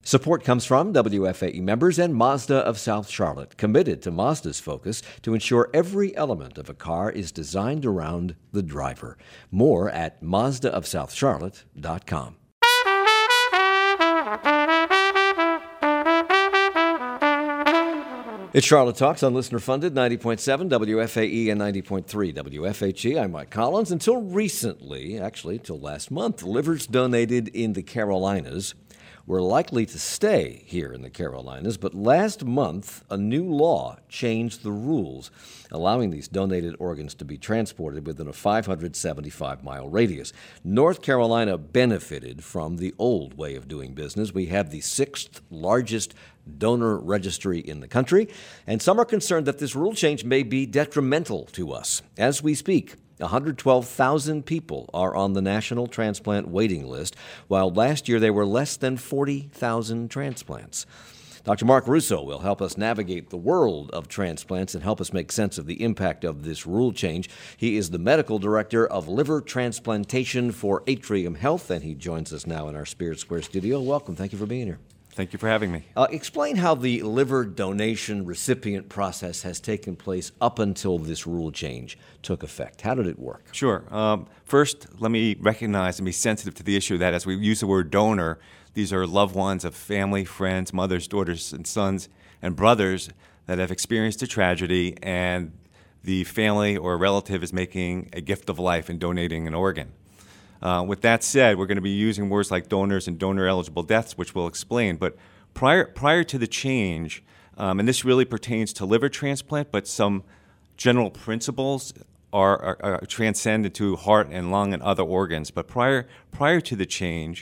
Support comes from WFAE members and Mazda of South Charlotte, committed to Mazda's focus to ensure every element of a car is designed around the driver. More at MazdaofSouthCharlotte.com. It's Charlotte Talks on listener-funded 90.7 WFAE and 90.3 WFHE. I'm Mike Collins. Until recently, actually till last month, livers donated in the Carolinas were likely to stay here in the Carolinas, but last month, a new law changed the rules, allowing these donated organs to be transported within a 575-mile radius. North Carolina benefited from the old way of doing business. We have the sixth largest donor registry in the country, and some are concerned that this rule change may be detrimental to us. As we speak, 112,000 people are on the national transplant waiting list, while last year there were less than 40,000 transplants. Dr. Mark Russo will help us navigate the world of transplants and help us make sense of the impact of this rule change. He is the medical director of liver transplantation for Atrium Health, and he joins us now in our Spirit Square studio. Welcome. Thank you for being here. Thank you for having me. Explain how the liver donation recipient process has taken place up until this rule change took effect. How did it work? Sure. First, let me recognize and be sensitive to the issue that as we use the word donor, these are loved ones of family, friends, mothers, daughters, and sons, and brothers that have experienced a tragedy, and the family or relative is making a gift of life and donating an organ. With that said, we're going to be using words like donors and donor-eligible deaths, which we'll explain. But prior to the change, and this really pertains to liver transplant, but some general principles are transcend into heart and lung and other organs. But prior to the change,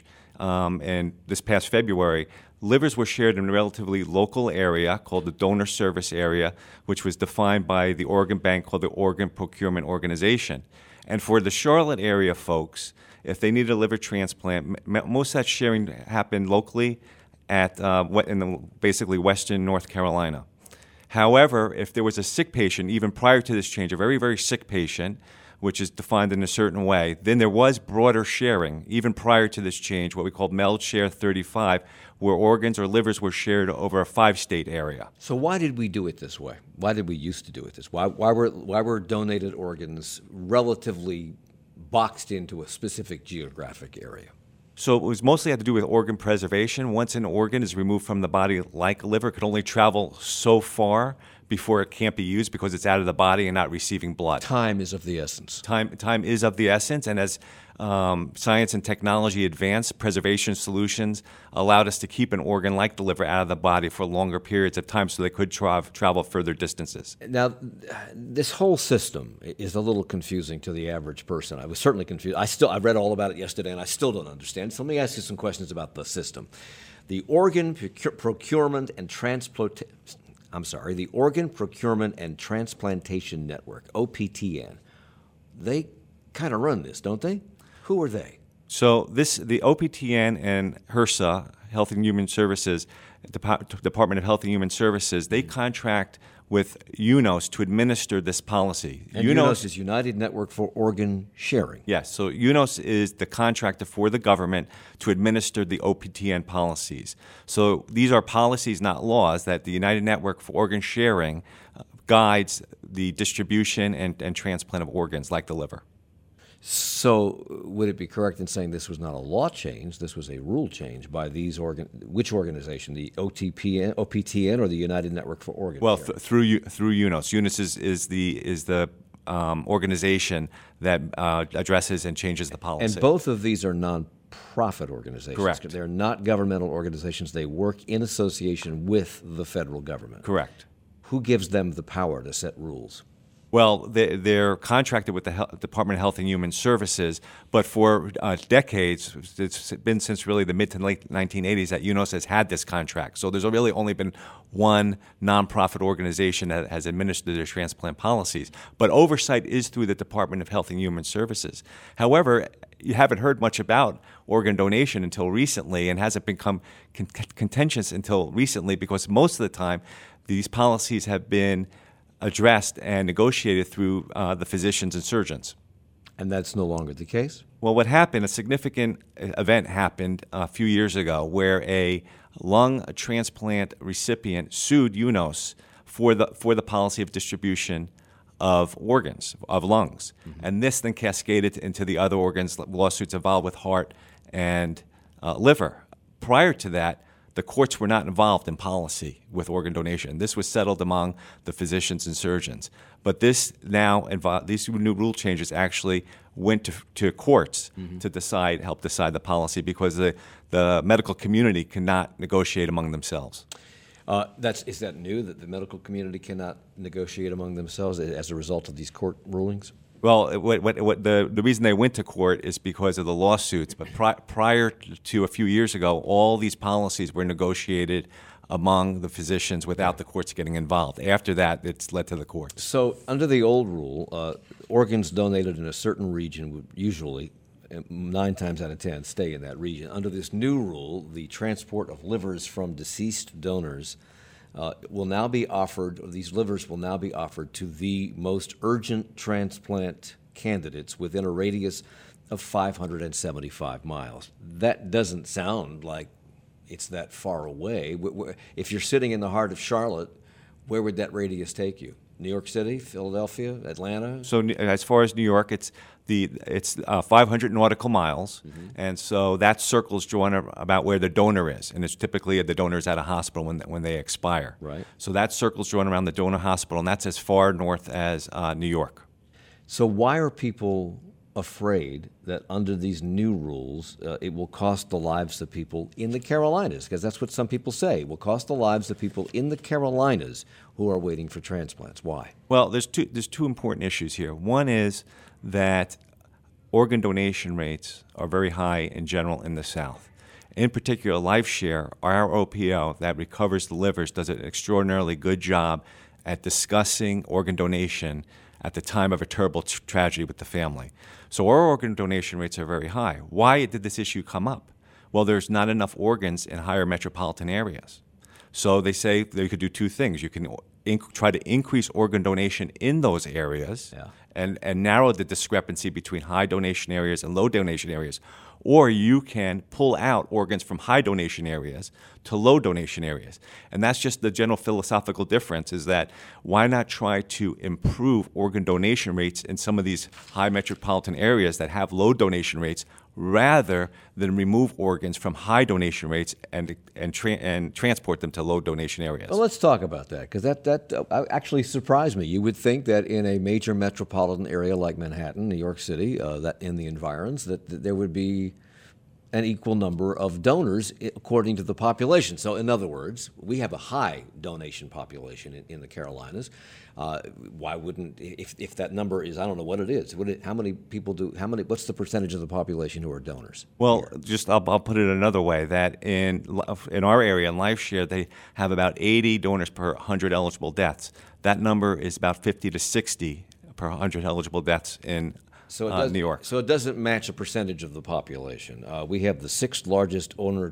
and this past February, livers were shared in a relatively local area called the donor service area, which was defined by the organ bank called the Organ Procurement Organization. And for the Charlotte area folks, if they needed a liver transplant, most of that sharing happened locally at basically western North Carolina. However, if there was a sick patient, even prior to this change, a very, very sick patient, which is defined in a certain way, then there was broader sharing, even prior to this change, what we call MELD Share 35, where organs or livers were shared over a 5-state area. So why did we do it this way? Why did we used to do it this way? Why were donated organs relatively boxed into a specific geographic area? So it was mostly had to do with organ preservation. Once an organ is removed from the body, like a liver, it could only travel so far before it can't be used because it's out of the body and not receiving blood. Time is of the essence. Time is of the essence, and as science and technology advanced, preservation solutions allowed us to keep an organ like the liver out of the body for longer periods of time so they could travel further distances. Now, this whole system is a little confusing to the average person. I was certainly confused. I read all about it yesterday, and I still don't understand. So let me ask you some questions about the system. The Organ Procurement and the Organ Procurement and Transplantation Network, OPTN, they kind of run this, don't they? Who are they? So the OPTN and HRSA, Health and Human Services, Department of Health and Human Services, they contract with UNOS to administer this policy. And UNOS is United Network for Organ Sharing. Yes, so UNOS is the contractor for the government to administer the OPTN policies. So these are policies, not laws, that the United Network for Organ Sharing guides the distribution and transplant of organs like the liver. So would it be correct in saying this was not a law change, this was a rule change by these which organization, the OPTN or the United Network for Organ Well, Sharing? through UNOS. UNOS is the organization that addresses and changes the policy. And both of these are non-profit organizations. Correct. They're not governmental organizations. They work in association with the federal government. Correct. Who gives them the power to set rules? Well, they're contracted with the Department of Health and Human Services, but for decades, it's been since really the mid to late 1980s that UNOS has had this contract. So there's really only been one nonprofit organization that has administered their transplant policies. But oversight is through the Department of Health and Human Services. However, you haven't heard much about organ donation until recently, and hasn't become contentious until recently because most of the time these policies have been addressed and negotiated through the physicians and surgeons. And that's no longer the case? Well, what happened, a significant event happened a few years ago where a lung transplant recipient sued UNOS for the policy of distribution of organs, of lungs. Mm-hmm. And this then cascaded into the other organs, lawsuits involved with heart and liver. Prior to that, the courts were not involved in policy with organ donation. This was settled among the physicians and surgeons. But this now these new rule changes actually went to courts mm-hmm. to help decide the policy, because the medical community cannot negotiate among themselves. Is that new, that the medical community cannot negotiate among themselves as a result of these court rulings? Well, the reason they went to court is because of the lawsuits. But prior to a few years ago, all these policies were negotiated among the physicians without the courts getting involved. After that, it's led to the courts. So under the old rule, organs donated in a certain region would usually, 9 times out of 10, stay in that region. Under this new rule, the transport of livers from deceased donors will now be offered, or these livers will now be offered to the most urgent transplant candidates within a radius of 575 miles. That doesn't sound like it's that far away. If you're sitting in the heart of Charlotte, where would that radius take you? New York City, Philadelphia, Atlanta? So as far as New York, it's 500 nautical miles, mm-hmm. and so that circle's drawn about where the donor is, and it's typically the donor is at a hospital when they expire. Right. So that circle's drawn around the donor hospital, and that's as far north as New York. So why are people afraid that under these new rules it will cost the lives of people in the Carolinas? Because that's what some people say. It will cost the lives of people in the Carolinas who are waiting for transplants. Why? Well, there's two important issues here. One is that organ donation rates are very high in general in the South. In particular, LifeShare, our OPO that recovers the livers, does an extraordinarily good job at discussing organ donation at the time of a terrible tragedy with the family. So our organ donation rates are very high. Why did this issue come up? Well, there's not enough organs in higher metropolitan areas. So they say they could do two things. You can try to increase organ donation in those areas and narrow the discrepancy between high donation areas and low donation areas. Or you can pull out organs from high donation areas to low donation areas. And that's just the general philosophical difference, is that why not try to improve organ donation rates in some of these high metropolitan areas that have low donation rates, rather than remove organs from high donation rates and transport them to low donation areas. Well, let's talk about that, because that actually surprised me. You would think that in a major metropolitan area like Manhattan, New York City, that in the environs, that there would be an equal number of donors according to the population. So in other words, we have a high donation population in the Carolinas. Why wouldn't, if that number is, I don't know what it is, how many people what's the percentage of the population who are donors? Well, I'll put it another way, that in our area, in LifeShare, they have about 80 donors per 100 eligible deaths. That number is about 50 to 60 per 100 eligible deaths in New York. So it doesn't match a percentage of the population. We have the 6th largest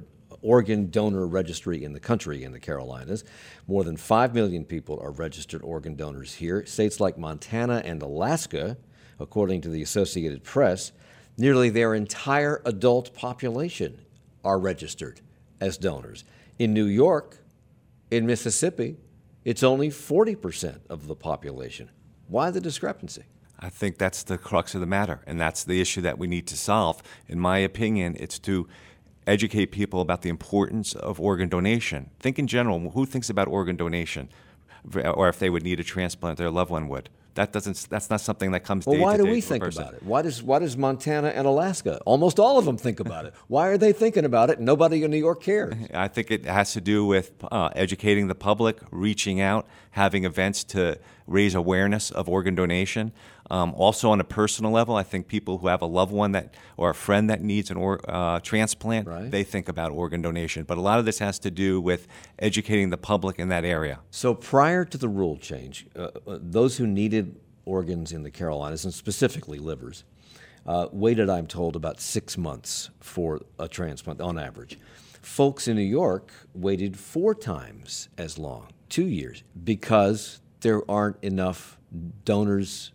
organ donor registry in the country in the Carolinas. More than 5 million people are registered organ donors here. States like Montana and Alaska, according to the Associated Press, nearly their entire adult population are registered as donors. In New York, in Mississippi, it's only 40% of the population. Why the discrepancy? I think that's the crux of the matter, and that's the issue that we need to solve. In my opinion, it's to educate people about the importance of organ donation. Think in general, who thinks about organ donation, or if they would need a transplant, their loved one would? That's not something that comes day to day. Well, why do we think about it? Why does Montana and Alaska, almost all of them, think about it? Why are they thinking about it? Nobody in New York cares. I think it has to do with educating the public, reaching out, having events to raise awareness of organ donation. Also, on a personal level, I think people who have a loved one or a friend that needs an transplant, right, they think about organ donation. But a lot of this has to do with educating the public in that area. So prior to the rule change, those who needed organs in the Carolinas, and specifically livers, waited, I'm told, about 6 months for a transplant on average. Folks in New York waited 4 times as long, 2 years, because there aren't enough donors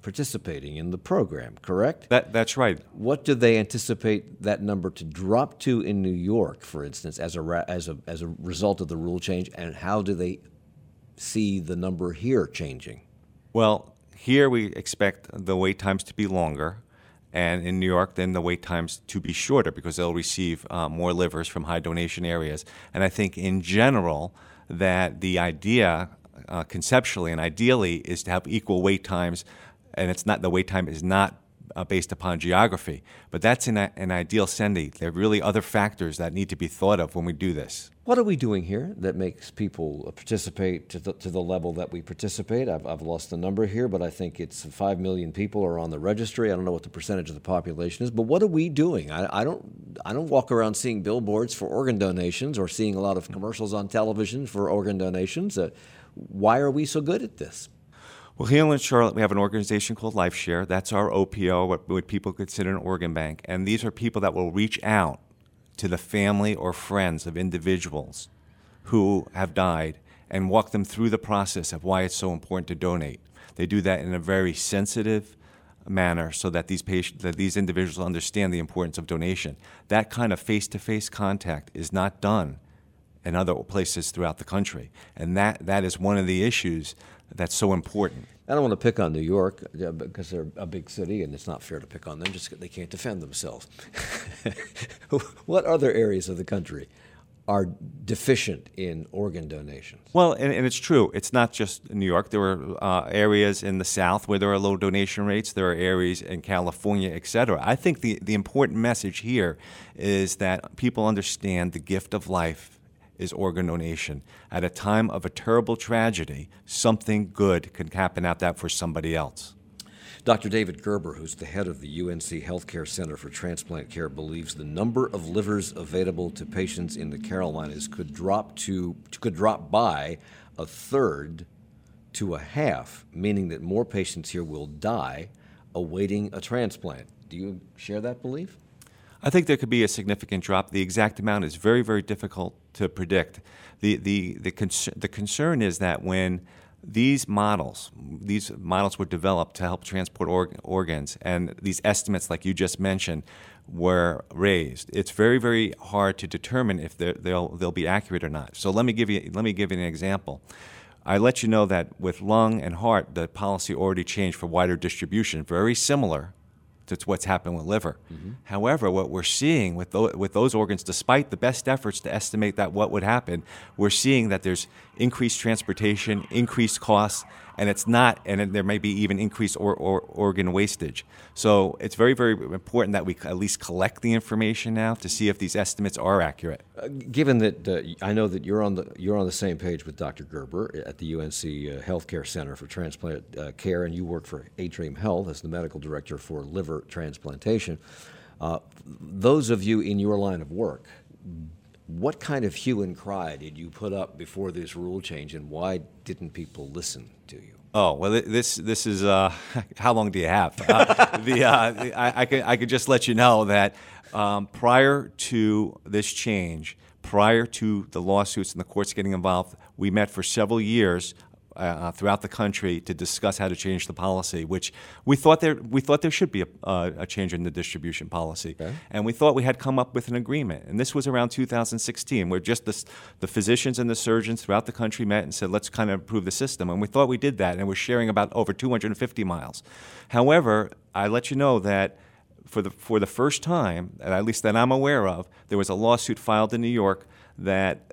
participating in the program, correct? That's right. What do they anticipate that number to drop to in New York, for instance, as a result of the rule change, and how do they see the number here changing? Well, here we expect the wait times to be longer, and in New York, then the wait times to be shorter because they'll receive more livers from high donation areas. And I think in general that the idea conceptually and ideally is to have equal wait times, and it's not, the wait time is not based upon geography, but that's an ideal sending. There are really other factors that need to be thought of when we do this. What are we doing here that makes people participate to the level that we participate? I've lost the number here, but I think it's 5 million people are on the registry. I don't know what the percentage of the population is, but what are we doing? I don't walk around seeing billboards for organ donations or seeing a lot of commercials on television for organ donations. Why are we so good at this? Well, here in Charlotte, we have an organization called LifeShare. That's our OPO, what people consider an organ bank. And these are people that will reach out to the family or friends of individuals who have died and walk them through the process of why it's so important to donate. They do that in a very sensitive manner so that these individuals understand the importance of donation. That kind of face-to-face contact is not done in other places throughout the country. And that is one of the issues that's so important. I don't want to pick on New York because they're a big city and it's not fair to pick on them just because they can't defend themselves. What other areas of the country are deficient in organ donations? Well, and it's true. It's not just New York. There are areas in the South where there are low donation rates. There are areas in California, et cetera. I think the important message here is that people understand the gift of life is organ donation. At a time of a terrible tragedy, something good can happen out that for somebody else. Dr. David Gerber, who's the head of the UNC Healthcare Center for Transplant Care, believes the number of livers available to patients in the Carolinas could drop by a third to a half, meaning that more patients here will die awaiting a transplant. Do you share that belief? I think there could be a significant drop. The exact amount is very, very difficult to predict. The concern is that when these models were developed to help transport organs, and these estimates, like you just mentioned, were raised, it's very, very hard to determine if they'll be accurate or not. So let me give you an example. I let you know that with lung and heart, the policy already changed for wider distribution, very similar to what's happened with liver. Mm-hmm. However, what we're seeing with those organs, despite the best efforts to estimate that what would happen, we're seeing that there's increased transportation, increased costs, and there may be even increased organ wastage. So it's very, very important that we at least collect the information now to see if these estimates are accurate. Given that I know that you're on the same page with Dr. Gerber at the UNC Healthcare Center for Transplant Care, and you work for Atrium Health as the medical director for liver transplantation. Those of you in your line of work, what kind of hue and cry did you put up before this rule change, and why didn't people listen to you? Oh, well, this is how long do you have? I could just let you know that prior to this change, prior to the lawsuits and the courts getting involved, we met for several years throughout the country to discuss how to change the policy, which we thought there should be a change in the distribution policy. Okay. And we thought we had come up with an agreement. And this was around 2016, where just the physicians and the surgeons throughout the country met and said, let's kind of improve the system. And we thought we did that, and we're sharing about over 250 miles. However, I let you know that for the first time, at least that I'm aware of, there was a lawsuit filed in New York that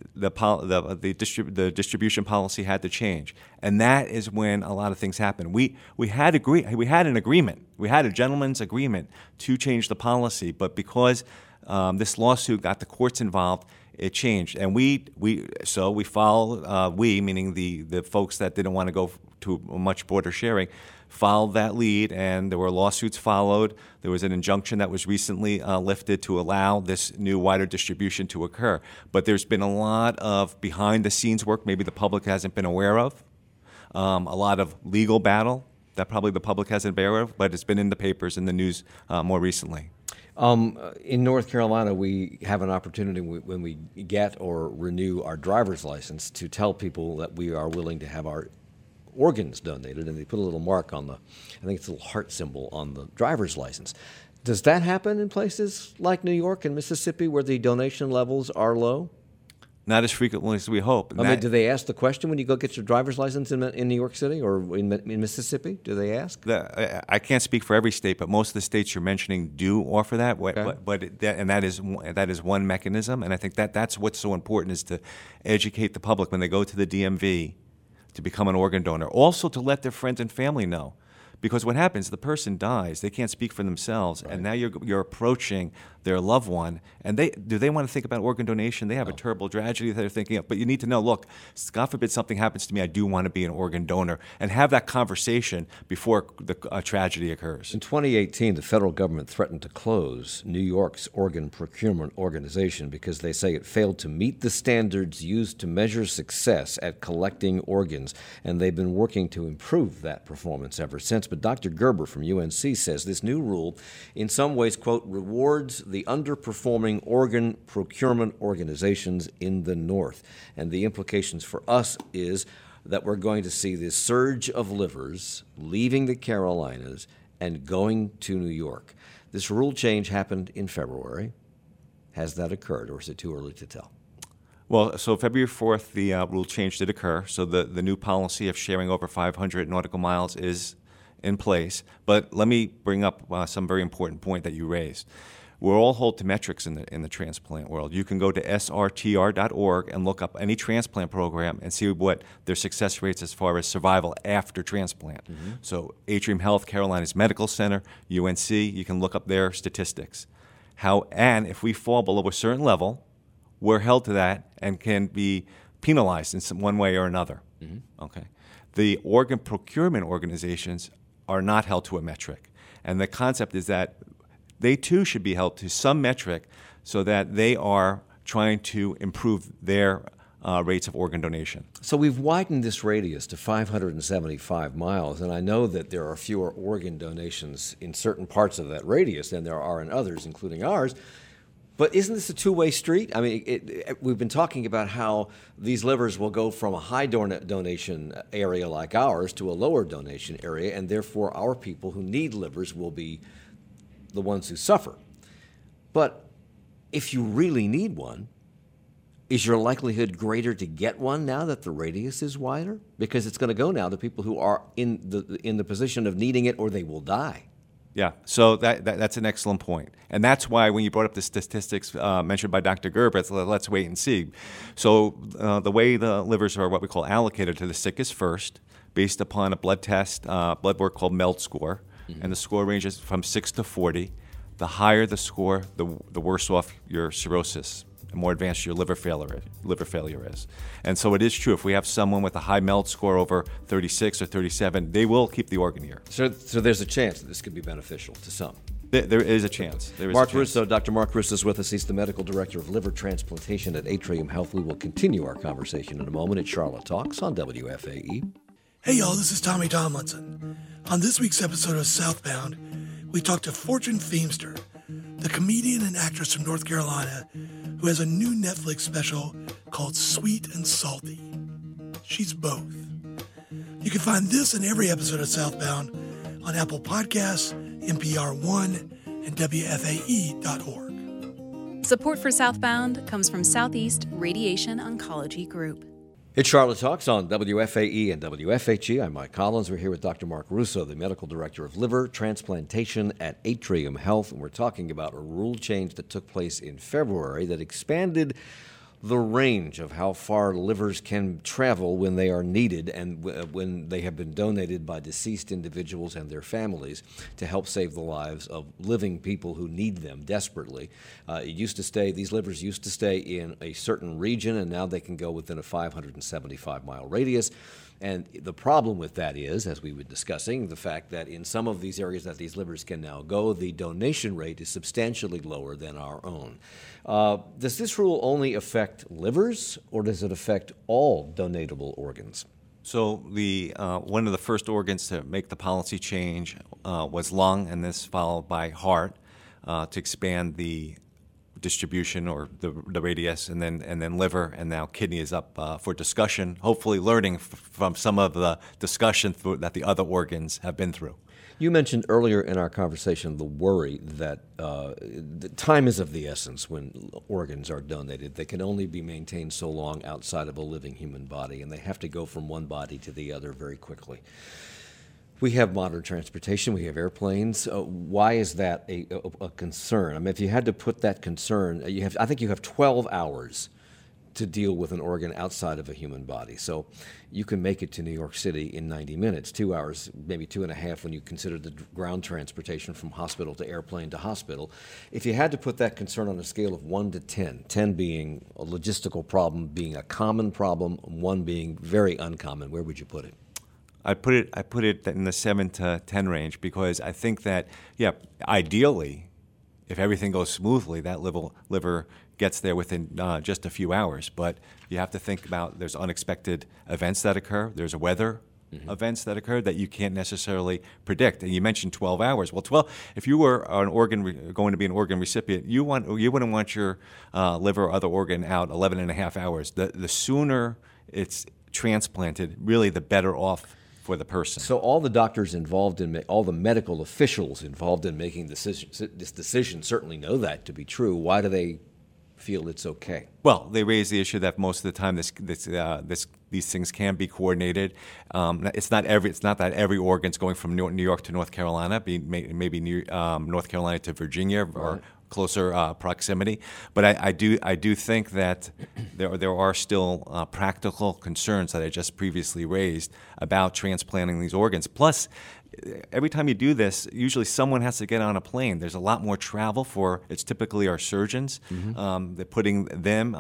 the distribution policy had to change, and that is when a lot of things happened. We had an agreement. We had a gentleman's agreement to change the policy, but because this lawsuit got the courts involved, it changed, and we followed. We, meaning the folks that didn't want to go to a much broader sharing, followed that lead, and there were lawsuits followed. There was an injunction that was recently lifted to allow this new wider distribution to occur. But there's been a lot of behind-the-scenes work maybe the public hasn't been aware of, a lot of legal battle that probably the public hasn't been aware of, but it's been in the papers and the news more recently. In North Carolina, we have an opportunity when we get or renew our driver's license to tell people that we are willing to have our organs donated, and they put a little mark on I think it's a little heart symbol on the driver's license. Does that happen in places like New York and Mississippi where the donation levels are low? Not as frequently as we hope. I mean, do they ask the question when you go get your driver's license in New York City or in Mississippi? Do they ask? I can't speak for every state, but most of the states you're mentioning do offer that. Okay. But that is one mechanism, and I think that's what's so important is to educate the public when they go to the DMV to become an organ donor. Also to let their friends and family know. Because what happens, the person dies, they can't speak for themselves, right. And now you're approaching their loved one, and do they want to think about organ donation? They have a terrible tragedy that they're thinking of, but you need to know, look, God forbid something happens to me, I do want to be an organ donor, and have that conversation before a tragedy occurs. In 2018, the federal government threatened to close New York's organ procurement organization because they say it failed to meet the standards used to measure success at collecting organs, and they've been working to improve that performance ever since. But Dr. Gerber from UNC says this new rule in some ways, quote, rewards the underperforming organ procurement organizations in the North. And the implications for us is that we're going to see this surge of livers leaving the Carolinas and going to New York. This rule change happened in February. Has that occurred, or is it too early to tell? Well, so February 4th, the rule change did occur. So the new policy of sharing over 500 nautical miles is in place. But let me bring up some very important point that you raised. We're all hold to metrics in the transplant world. You can go to srtr.org and look up any transplant program and see what their success rates as far as survival after transplant. Mm-hmm. So Atrium Health, Carolinas Medical Center, UNC, you can look up their statistics. And if we fall below a certain level, we're held to that and can be penalized in one way or another. Mm-hmm. Okay. The organ procurement organizations are not held to a metric. And the concept is that they too should be held to some metric so that they are trying to improve their rates of organ donation. So we've widened this radius to 575 miles, and I know that there are fewer organ donations in certain parts of that radius than there are in others, including ours. But isn't this a two-way street? I mean, we've been talking about how these livers will go from a high donation area like ours to a lower donation area, and therefore our people who need livers will be the ones who suffer. But if you really need one, is your likelihood greater to get one now that the radius is wider? Because it's going to go now to people who are in the position of needing it, or they will die. Yeah, so that's an excellent point. And that's why when you brought up the statistics mentioned by Dr. Gerber, let's wait and see. So the way the livers are what we call allocated to the sickest first, based upon a blood test, blood work called MELD score, mm-hmm. and the score ranges from 6 to 40. The higher the score, the worse off your cirrhosis, the more advanced your liver failure is. And so it is true, if we have someone with a high MELD score over 36 or 37, they will keep the organ here. So there's a chance that this could be beneficial to some. There is a chance. Mark Russo, Dr. Mark Russo is with us. He's the medical director of liver transplantation at Atrium Health. We will continue our conversation in a moment at Charlotte Talks on WFAE. Hey y'all, this is Tommy Tomlinson. On this week's episode of Southbound, we talked to Fortune Feimster, the comedian and actress from North Carolina who has a new Netflix special called Sweet and Salty. She's both. You can find this and every episode of Southbound on Apple Podcasts, NPR One, and WFAE.org. Support for Southbound comes from Southeast Radiation Oncology Group. It's Charlotte Talks on WFAE and WFHE. I'm Mike Collins. We're here with Dr. Mark Russo, the medical director of liver transplantation at Atrium Health, and we're talking about a rule change that took place in February that expanded the range of how far livers can travel when they are needed and when they have been donated by deceased individuals and their families to help save the lives of living people who need them desperately. These livers used to stay in a certain region, and now they can go within a 575-mile radius. And the problem with that is, as we were discussing, the fact that in some of these areas that these livers can now go, the donation rate is substantially lower than our own. Does this rule only affect livers, or does it affect all donatable organs? So one of the first organs to make the policy change was lung, and this followed by heart, to expand the distribution or the radius, and then liver, and now kidney is up for discussion. Hopefully, learning from some of the discussion that the other organs have been through. You mentioned earlier in our conversation the worry that the time is of the essence when organs are donated. They can only be maintained so long outside of a living human body, and they have to go from one body to the other very quickly. We have modern transportation. We have airplanes. Why is that a concern? I mean, if you had to put that concern, I think you have 12 hours to deal with an organ outside of a human body. So you can make it to New York City in 90 minutes, 2 hours, maybe 2.5 when you consider the ground transportation from hospital to airplane to hospital. If you had to put that concern on a scale of 1 to 10, 10 being a logistical problem, being a common problem, 1 being very uncommon, where would you put it? I put it in the 7 to 10 range because I think that, ideally, if everything goes smoothly, that liver gets there within just a few hours. But you have to think about there's unexpected events that occur. There's weather events that occur that you can't necessarily predict. And you mentioned 12 hours. Well, if you were going to be an organ recipient, you wouldn't want your liver or other organ out 11 and a half hours. The sooner it's transplanted, really the better off for the person. So all the doctors involved all the medical officials involved in making this decision certainly know that to be true. Why do they feel it's okay? Well, they raise the issue that most of the time these things can be coordinated. It's not that every organ's going from New York to North Carolina, maybe North Carolina to Virginia or closer proximity. But I do think that there are still practical concerns that I just previously raised about transplanting these organs. Plus, every time you do this, usually someone has to get on a plane. There's a lot more travel it's typically our surgeons. They're putting them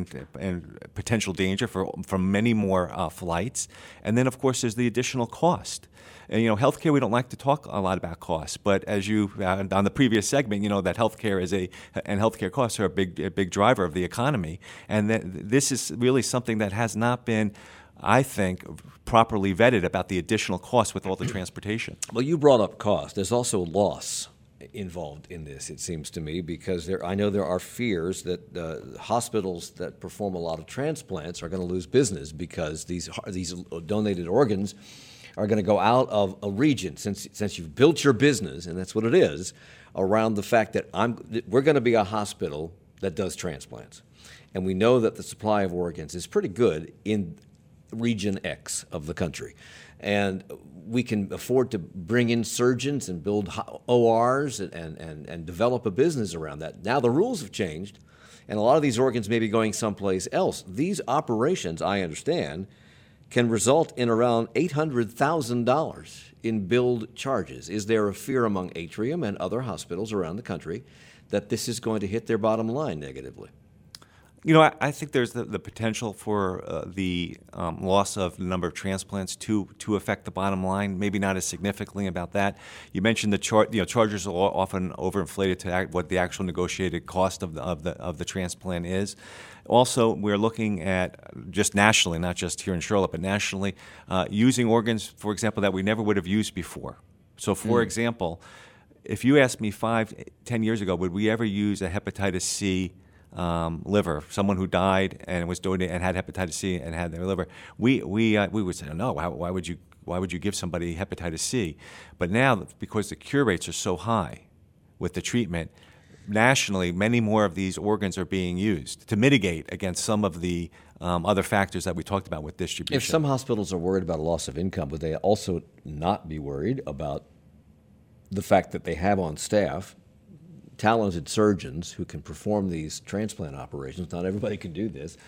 in potential danger from many more flights. And then, of course, there's the additional cost. And, healthcare, we don't like to talk a lot about costs, but as you, on the previous segment, that healthcare and healthcare costs are a big driver of the economy. And that this is really something that has not been, I think, properly vetted about the additional costs with all the transportation. Well, you brought up cost. There's also loss involved in this, it seems to me, because I know there are fears that hospitals that perform a lot of transplants are going to lose business because these donated organs are going to go out of a region, since you've built your business, and that's what it is, around the fact that we're going to be a hospital that does transplants. And we know that the supply of organs is pretty good in region X of the country. And we can afford to bring in surgeons and build ORs and develop a business around that. Now the rules have changed, and a lot of these organs may be going someplace else. These operations, I understand, can result in around $800,000 in billed charges. Is there a fear among Atrium and other hospitals around the country that this is going to hit their bottom line negatively? I think there's the potential for the loss of the number of transplants to affect the bottom line. Maybe not as significantly about that. You mentioned the charges are often overinflated to what the actual negotiated cost of the transplant is. Also, we're looking at just nationally, not just here in Charlotte, but nationally, using organs, for example, that we never would have used before. So, for example, if you asked me 5-10 years ago, would we ever use a hepatitis C liver, someone who died and was donated and had hepatitis C and had their liver, we would say, no, why would you give somebody hepatitis C? But now, because the cure rates are so high with the treatment, nationally, many more of these organs are being used to mitigate against some of the other factors that we talked about with distribution. If some hospitals are worried about a loss of income, would they also not be worried about the fact that they have on staff talented surgeons who can perform these transplant operations? Not everybody can do this.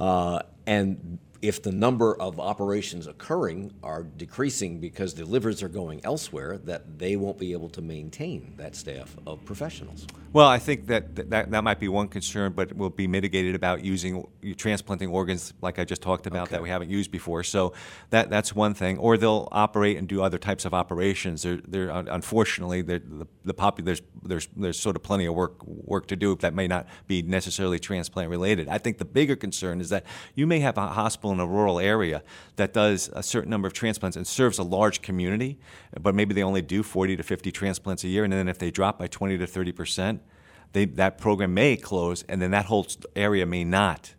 And if the number of operations occurring are decreasing because the livers are going elsewhere, that they won't be able to maintain that staff of professionals. Well, I think that might be one concern, but it will be mitigated about transplanting organs like I just talked about that we haven't used before. So that's one thing. Or they'll operate and do other types of operations. Unfortunately, there's sort of plenty of work to do that may not be necessarily transplant related. I think the bigger concern is that you may have a hospital in a rural area that does a certain number of transplants and serves a large community, but maybe they only do 40 to 50 transplants a year, and then if they drop by 20 to 30%, that program may close, and then that whole area may not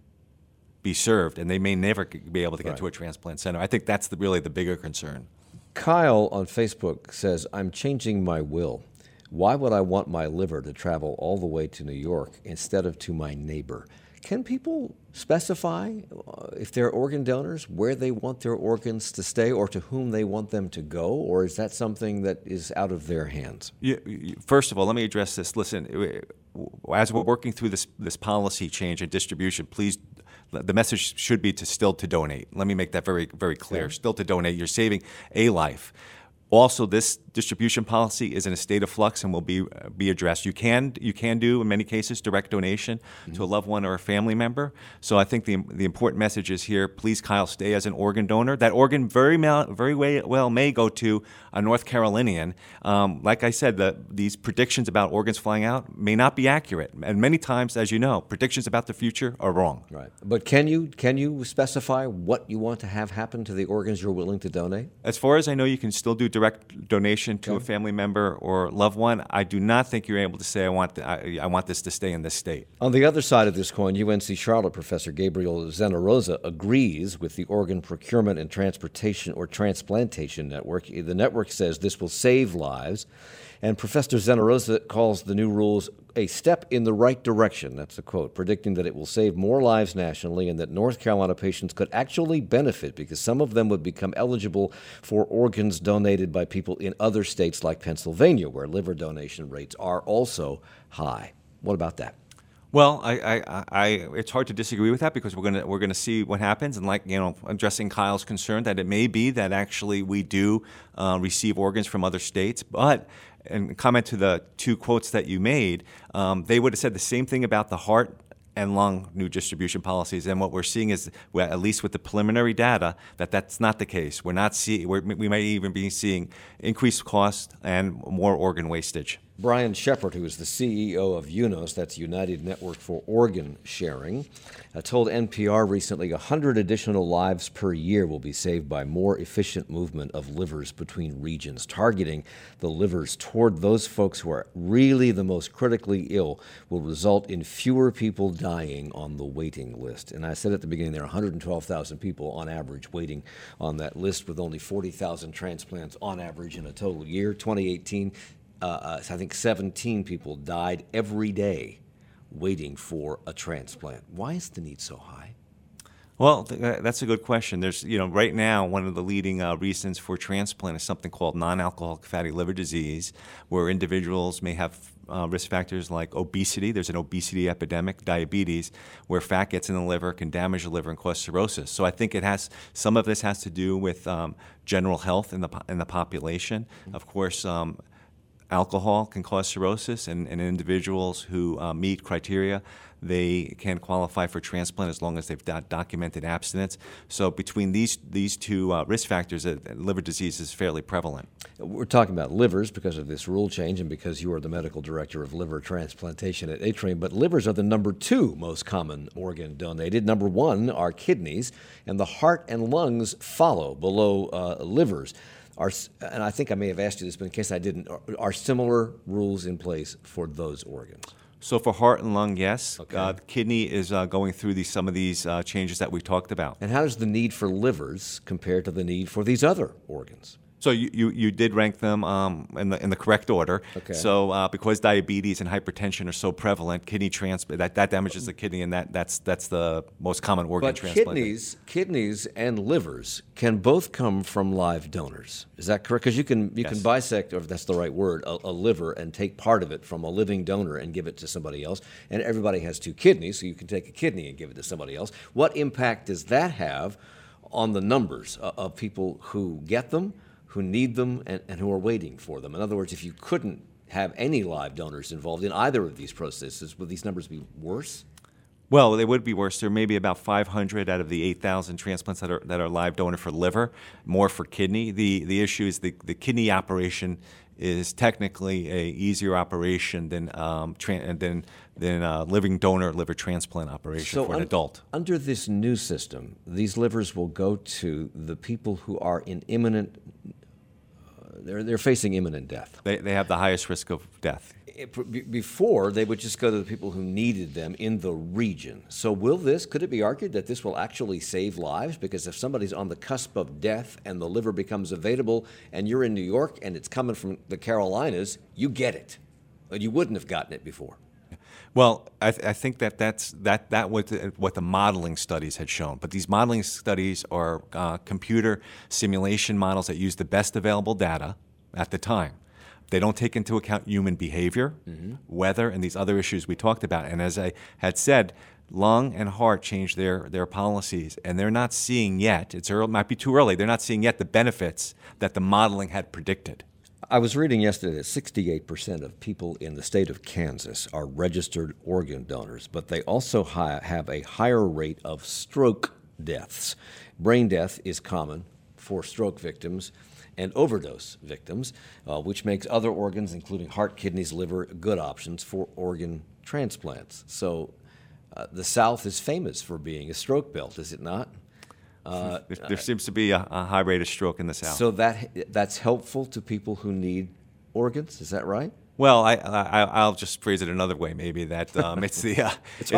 be served, and they may never be able to get to a transplant center. I think that's really the bigger concern. Kyle on Facebook says, I'm changing my will. Why would I want my liver to travel all the way to New York instead of to my neighbor? Can people specify, if they're organ donors, where they want their organs to stay or to whom they want them to go? Or is that something that is out of their hands? First of all, let me address this. Listen, as we're working through this policy change and distribution, please, the message should be still to donate. Let me make that very, very clear. Yeah. Still to donate. You're saving a life. Also, this distribution policy is in a state of flux and will be addressed. You can do, in many cases, direct donation to a loved one or a family member. So I think the important message is here, please, Kyle, stay as an organ donor. That organ very well may go to a North Carolinian. Like I said, these predictions about organs flying out may not be accurate. And many times, as you know, predictions about the future are wrong. Right. But can you specify what you want to have happen to the organs you're willing to donate? As far as I know, you can still do direct donation to a family member or loved one. I do not think you're able to say, I want this to stay in this state. On the other side of this coin, UNC Charlotte professor Gabriel Zenarosa agrees with the Organ Procurement and Transportation or Transplantation Network. The network says this will save lives, and Professor Zenarosa calls the new rules a step in the right direction, that's a quote, predicting that it will save more lives nationally and that North Carolina patients could actually benefit because some of them would become eligible for organs donated by people in other states like Pennsylvania, where liver donation rates are also high. What about that? Well, it's hard to disagree with that because we're gonna see what happens, and addressing Kyle's concern that it may be that actually we do receive organs from other states, but. And comment to the two quotes that you made, they would have said the same thing about the heart and lung new distribution policies. And what we're seeing is, at least with the preliminary data, that's not the case. We might even be seeing increased costs and more organ wastage. Brian Shepard, who is the CEO of UNOS, that's United Network for Organ Sharing, told NPR recently 100 additional lives per year will be saved by more efficient movement of livers between regions. Targeting the livers toward those folks who are really the most critically ill will result in fewer people dying on the waiting list. And I said at the beginning, there are 112,000 people on average waiting on that list, with only 40,000 transplants on average in a total year. 2018, I think 17 people died every day waiting for a transplant. Why is the need so high? Well, that's a good question. There's, right now, one of the leading reasons for transplant is something called non-alcoholic fatty liver disease, where individuals may have risk factors like obesity. There's an obesity epidemic, diabetes, where fat gets in the liver, can damage the liver and cause cirrhosis. So I think some of this has to do with general health in the population. Of course, alcohol can cause cirrhosis, and individuals who meet criteria, they can qualify for transplant as long as they've documented abstinence. So between these two risk factors, liver disease is fairly prevalent. We're talking about livers because of this rule change and because you are the medical director of liver transplantation at Atrium, but livers are the number 2 most common organ donated. Number 1 are kidneys, and the heart and lungs follow below livers. And I think I may have asked you this, but in case I didn't, are similar rules in place for those organs? So for heart and lung, yes. Okay. The kidney is going through some of these changes that we've talked about. And how does the need for livers compare to the need for these other organs? So you did rank them in the correct order. Okay. So because diabetes and hypertension are so prevalent, kidney transplant that damages the kidney, and that's the most common organ transplant. But kidneys and livers can both come from live donors. Is that correct? Because you can bisect, or if that's the right word, a liver and take part of it from a living donor and give it to somebody else. And everybody has 2 kidneys, so you can take a kidney and give it to somebody else. What impact does that have on the numbers of people who get them, who need them, and who are waiting for them? In other words, if you couldn't have any live donors involved in either of these processes, would these numbers be worse? Well, they would be worse. There may be about 500 out of the 8,000 transplants that are live donor for liver, more for kidney. The issue is the kidney operation is technically a easier operation than living donor liver transplant operation for an adult. Under this new system, these livers will go to the people who are in imminent. They're facing imminent death. They have the highest risk of death. Before, they would just go to the people who needed them in the region. So could it be argued that this will actually save lives? Because if somebody's on the cusp of death and the liver becomes available and you're in New York and it's coming from the Carolinas, you get it. But you wouldn't have gotten it before. Well, I think that's what the modeling studies had shown. But these modeling studies are computer simulation models that use the best available data at the time. They don't take into account human behavior, weather, and these other issues we talked about. And as I had said, lung and heart changed their policies, and they're not seeing yet, it might be too early, they're not seeing yet the benefits that the modeling had predicted. I was reading yesterday that 68% of people in the state of Kansas are registered organ donors, but they also have a higher rate of stroke deaths. Brain death is common for stroke victims and overdose victims, which makes other organs, including heart, kidneys, liver, good options for organ transplants. So the South is famous for being a stroke belt, is it not? There seems to be a high rate of stroke in the South. So that's helpful to people who need organs, is that right? Well, I'll just phrase it another way. Maybe that it's the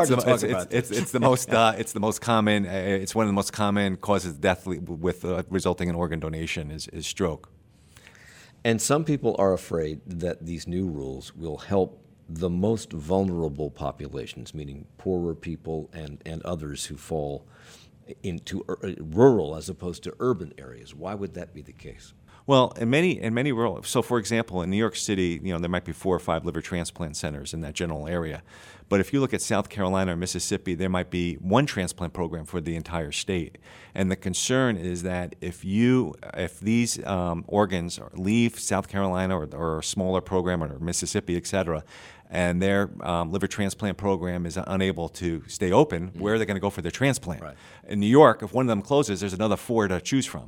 it's the most common. It's one of the most common causes of death with resulting in organ donation is stroke. And some people are afraid that these new rules will help the most vulnerable populations, meaning poorer people and others who fall into rural as opposed to urban areas. Why would that be the case? Well, in many rural, so for example, in New York City, there might be 4 or 5 liver transplant centers in that general area. But if you look at South Carolina or Mississippi, there might be 1 transplant program for the entire state. And the concern is that if these organs leave South Carolina or a smaller program or Mississippi, et cetera, and their liver transplant program is unable to stay open, where are they going to go for their transplant? Right. In New York, if one of them closes, there's another 4 to choose from.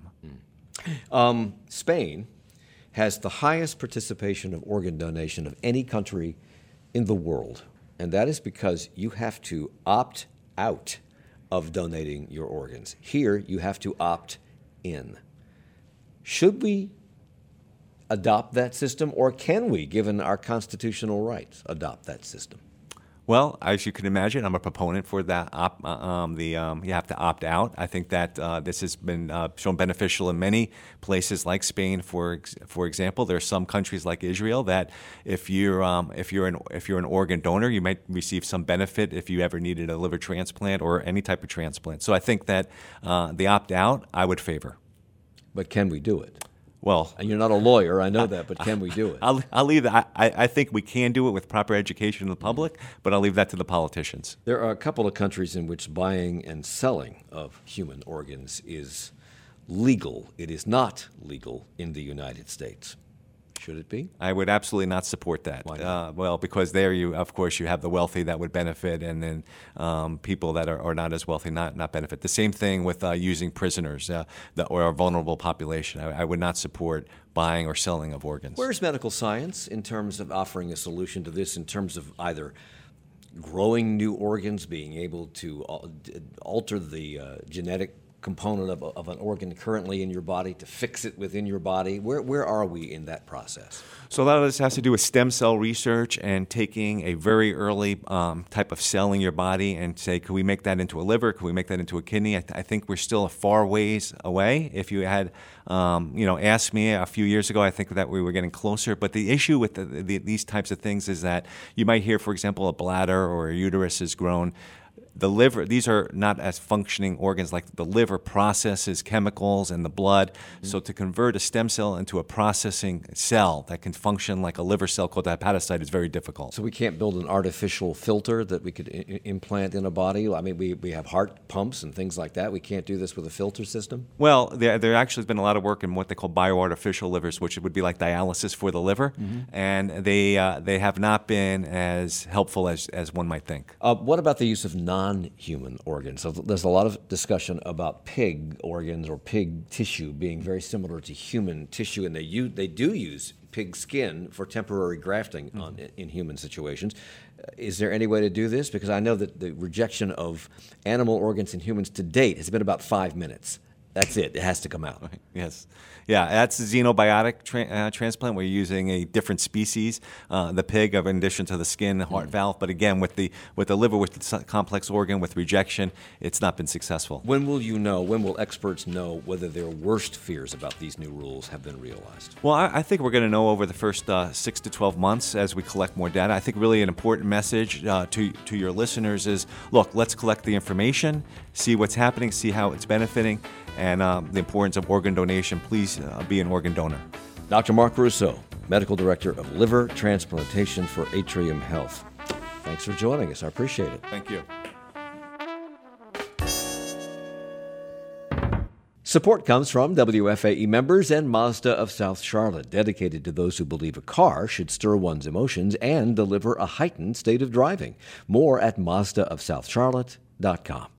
Spain has the highest participation of organ donation of any country in the world, and that is because you have to opt out of donating your organs. Here, you have to opt in. Should we adopt that system, or can we, given our constitutional rights, adopt that system? Well, as you can imagine, I'm a proponent for that. You have to opt out. I think that this has been shown beneficial in many places, like Spain, for example. There are some countries like Israel that if you're an organ donor, you might receive some benefit if you ever needed a liver transplant or any type of transplant. So I think that the opt out, I would favor. But can we do it? Well, and you're not a lawyer, I know that, but can we do it? I'll leave that. I think we can do it with proper education of the public, but I'll leave that to the politicians. There are a couple of countries in which buying and selling of human organs is legal. It is not legal in the United States. Should it be? I would absolutely not support that. Why not? Well, because there you have the wealthy that would benefit, and then people that are not as wealthy not benefit. The same thing with using prisoners or a vulnerable population. I would not support buying or selling of organs. Where's medical science in terms of offering a solution to this, in terms of either growing new organs, being able to alter the genetic component of an organ currently in your body to fix it within your body? Where are we in that process? So a lot of this has to do with stem cell research and taking a very early type of cell in your body and say, could we make that into a liver? Could we make that into a kidney? I think we're still a far ways away. If you had asked me a few years ago, I think that we were getting closer. But the issue with these types of things is that you might hear, for example, a bladder or a uterus is grown. The liver, these are not as functioning organs. Like the liver processes chemicals in the blood. Mm-hmm. So to convert a stem cell into a processing cell that can function like a liver cell called a hepatocyte is very difficult. So we can't build an artificial filter that we could implant in a body? I mean, we have heart pumps and things like that. We can't do this with a filter system? Well, there actually has been a lot of work in what they call bioartificial livers, which would be like dialysis for the liver. Mm-hmm. And they have not been as helpful as one might think. What about the use of non-human organs? So there's a lot of discussion about pig organs or pig tissue being very similar to human tissue, and they do use pig skin for temporary grafting in human situations. Is there any way to do this? Because I know that the rejection of animal organs in humans to date has been about 5 minutes. That's it. It has to come out. Yes. Yeah, that's a xenobiotic transplant. We're using a different species, the pig, in addition to the skin, the heart valve. But again, with the liver, with the complex organ, with rejection, it's not been successful. When will experts know whether their worst fears about these new rules have been realized? Well, I think we're going to know over the first 6 to 12 months as we collect more data. I think really an important message to your listeners is, look, let's collect the information, see what's happening, see how it's benefiting, and the importance of organ donation. Please be an organ donor. Dr. Mark Rousseau, Medical Director of Liver Transplantation for Atrium Health. Thanks for joining us. I appreciate it. Thank you. Support comes from WFAE members and Mazda of South Charlotte, dedicated to those who believe a car should stir one's emotions and deliver a heightened state of driving. More at MazdaofSouthCharlotte.com.